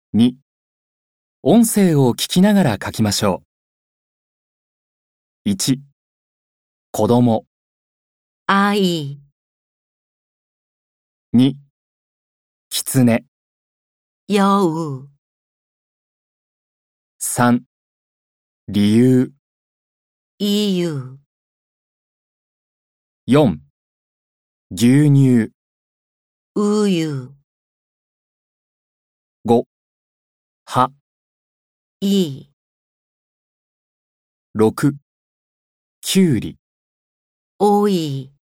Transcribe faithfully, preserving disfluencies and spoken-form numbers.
に、音声を聞きながら書きましょう。いち、子供。 아이, に、狐。 여우, さん、理由。 이유, よん、牛乳。 우유, ご、葉。 이, ろく、きゅうり。 오이